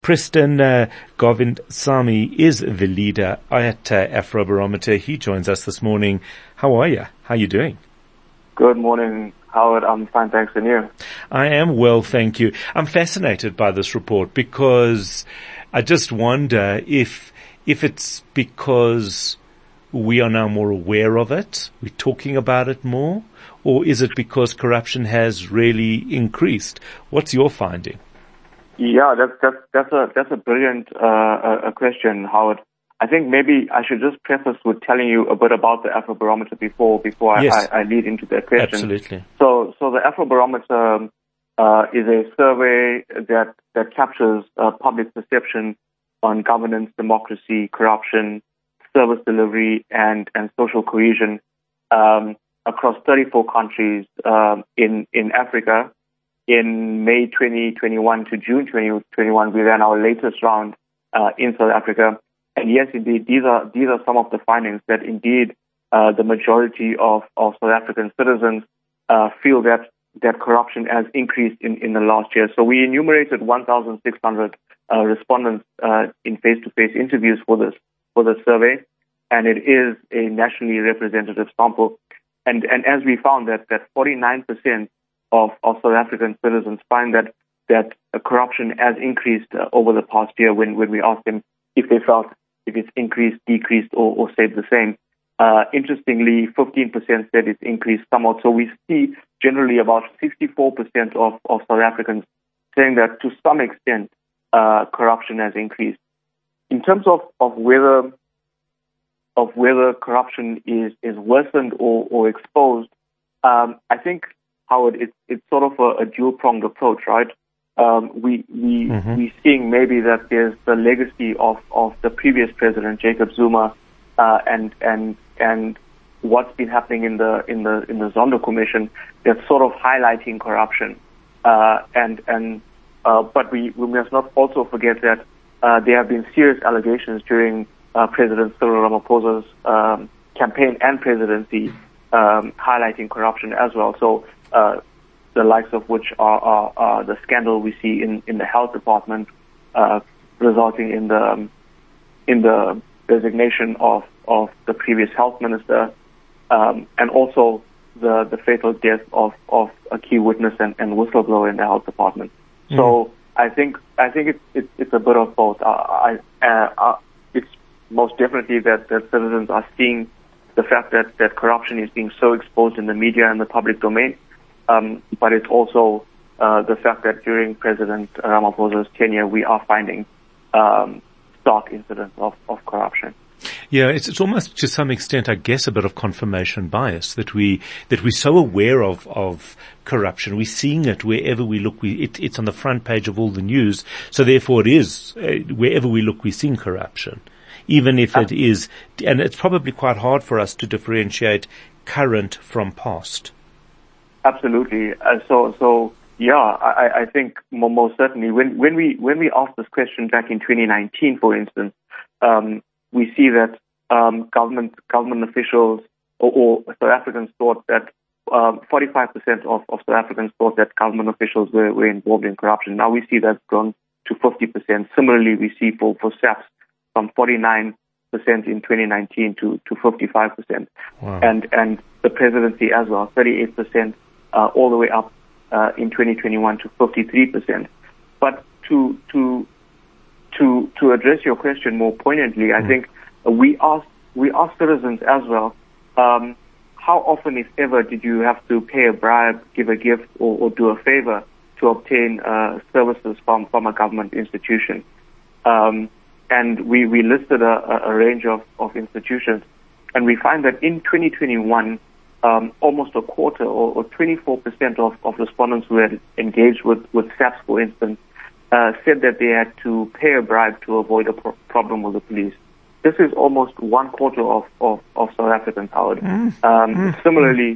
Kristen Govindasamy is the leader at Afrobarometer. He joins us this morning. How are you? How are you doing? Good morning, Howard. I'm fine, thanks, and you? I am well, thank you. I'm fascinated by this report because I just wonder if it's because we are now more aware of it, we're talking about it more, or is it because corruption has really increased? What's your finding? Yeah, that's a brilliant question, Howard. I think maybe I should just preface with telling you a bit about the Afrobarometer before Yes. I lead into that question. Absolutely. So the Afrobarometer is a survey that captures public perception on governance, democracy, corruption, service delivery, and social cohesion across 34 countries in Africa. In May 2021 to June 2021, we ran our latest round in South Africa. And yes, indeed, these are some of the findings that indeed the majority of South African citizens feel that corruption has increased in the last year. So we enumerated 1,600 respondents in face-to-face interviews for this survey, and it is a nationally representative sample. And as we found that 49% of South African citizens find that corruption has increased over the past year when we asked them if they felt if it's increased, decreased, or stayed the same. Interestingly, 15% said it's increased somewhat. So we see generally about 64% of South Africans saying that to some extent corruption has increased. In terms of whether corruption is worsened or exposed, I think, Howard, it's sort of a dual-pronged approach, right? We're seeing maybe that there's the legacy of the previous president, Jacob Zuma, and what's been happening in the Zondo Commission that's sort of highlighting corruption. But we must not also forget that there have been serious allegations during President Cyril Ramaphosa's campaign and presidency highlighting corruption as well. So the likes of which are the scandal we see in the health department, resulting in the resignation of the previous health minister, and also the fatal death of a key witness and whistleblower in the health department. So I think it's a bit of both. It's most definitely that citizens are seeing the fact that corruption is being so exposed in the media and the public domain. But it's also the fact that during President Ramaphosa's tenure, we are finding stark incidents of corruption. Yeah, it's almost to some extent, I guess, a bit of confirmation bias that we're so aware of corruption. We're seeing it wherever we look. It's on the front page of all the news. So therefore, it is wherever we look, we're seeing corruption, even if it is. And it's probably quite hard for us to differentiate current from past. Absolutely. So yeah, I think most certainly when we asked this question back in 2019, for instance, we see that government officials or South Africans thought that 45% of South Africans thought that government officials were involved in corruption. Now we see that's grown to 50%. Similarly, we see for SAPS from 49% in 2019 to 55%. Wow. And the presidency as well, 38%. All the way up in 2021 to 53%. But to address your question more poignantly, I think we ask citizens as well, how often, if ever, did you have to pay a bribe, give a gift, or do a favor to obtain services from a government institution? And we listed a range of institutions, and we find that in 2021, almost a quarter or 24% of respondents who had engaged with SAPS, for instance, said that they had to pay a bribe to avoid a problem with the police. This is almost one quarter of South Africans, Howard. Similarly,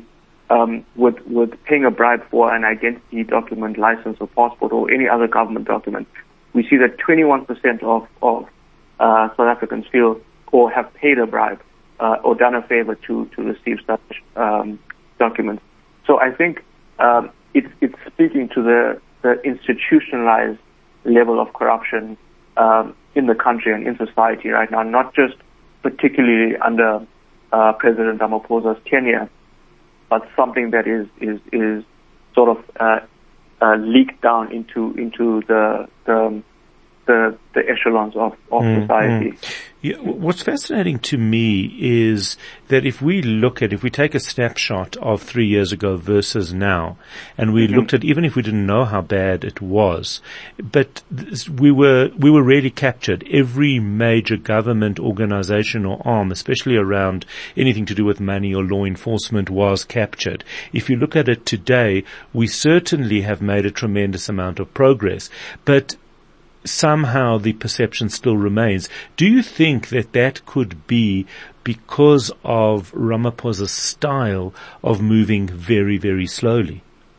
with paying a bribe for an identity document, license or passport or any other government document, we see that 21% of South Africans feel or have paid a bribe or done a favor to receive such documents. So I think it's speaking to the institutionalized level of corruption in the country and in society right now, not just particularly under President Ramaphosa's tenure, but something that is sort of leaked down into the echelons of society. Yeah, what's fascinating to me is that if we take a snapshot of 3 years ago versus now, and we looked at, even if we didn't know how bad it was, but we were really captured. Every major government organization or arm, especially around anything to do with money or law enforcement, was captured. If you look at it today, we certainly have made a tremendous amount of progress, but somehow the perception still remains. Do you think that could be because of Ramaphosa's style of moving very, very slowly?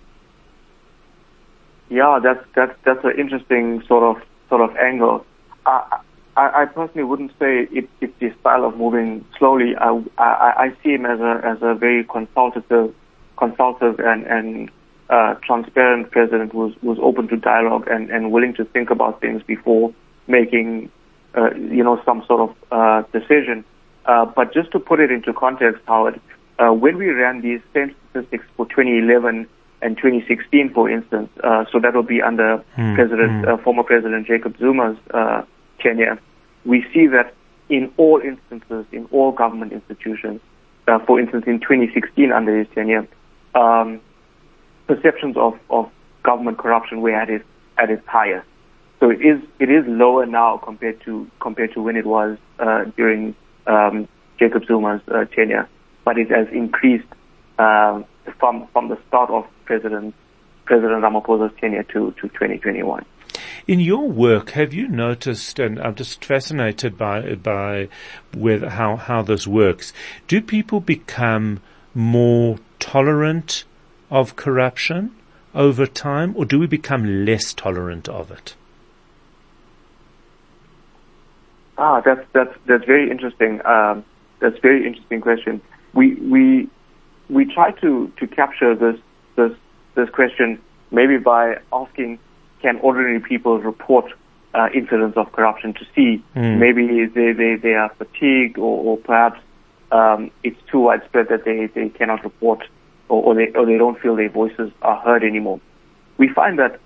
Yeah, that's an interesting sort of angle. I personally wouldn't say it's the style of moving slowly. I see him as a very consultative and transparent president who's open to dialogue and willing to think about things before making, some sort of decision. But just to put it into context, Howard, when we ran these same statistics for 2011 and 2016, for instance, so that will be under former President Jacob Zuma's tenure, we see that in all instances, in all government institutions, for instance, in 2016 under his tenure, perceptions of government corruption were at its highest. So it is lower now compared to when it was during Jacob Zuma's tenure, but it has increased from the start of President Ramaphosa's tenure to 2021. In your work, have you noticed, and I'm just fascinated by how this works, do people become more tolerant of corruption over time, or do we become less tolerant of it? That's very interesting. That's a very interesting question. We try to capture this question maybe by asking, can ordinary people report incidents of corruption, to see maybe they are fatigued or perhaps it's too widespread that they cannot report or they don't feel their voices are heard anymore. We find that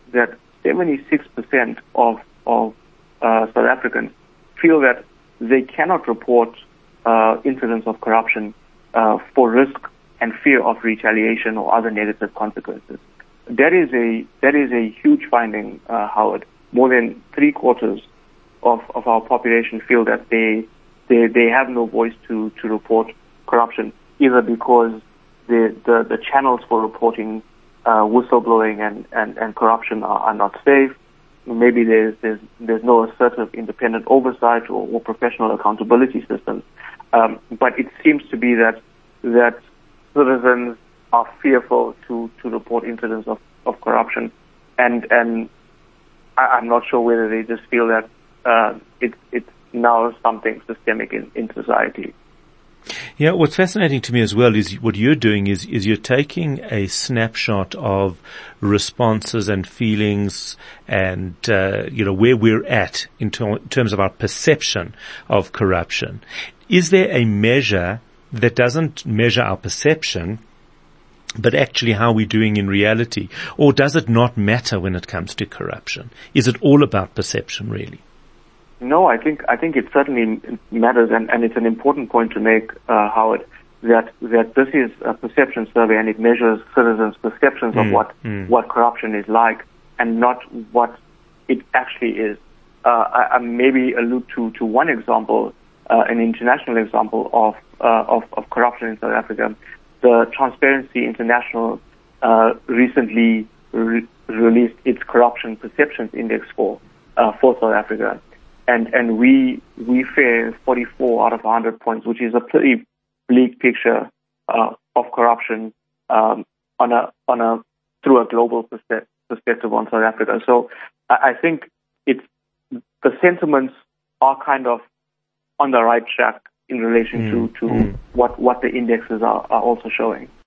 76% of South Africans feel that they cannot report incidents of corruption for risk and fear of retaliation or other negative consequences. That is a huge finding, Howard. More than 3/4 of our population feel that they have no voice to report corruption, either because the channels for reporting whistleblowing and corruption are not safe. Maybe there's no assertive independent oversight or professional accountability systems. But it seems to be that citizens are fearful to report incidents of corruption, and I'm not sure whether they just feel that it's now something systemic in society. Yeah, what's fascinating to me as well is what you're doing is you're taking a snapshot of responses and feelings and, where we're at in terms of our perception of corruption. Is there a measure that doesn't measure our perception, but actually how we're doing in reality? Or does it not matter when it comes to corruption? Is it all about perception, really? No, I think it certainly matters, and it's an important point to make, Howard, that this is a perception survey and it measures citizens' perceptions of what corruption is like and not what it actually is. I maybe allude to one example, an international example of corruption in South Africa. The Transparency International recently released its Corruption Perceptions Index for South Africa. And we fare 44 out of 100 points, which is a pretty bleak picture of corruption through a global perspective on South Africa. So I think the sentiments are kind of on the right track in relation to what the indexes are also showing.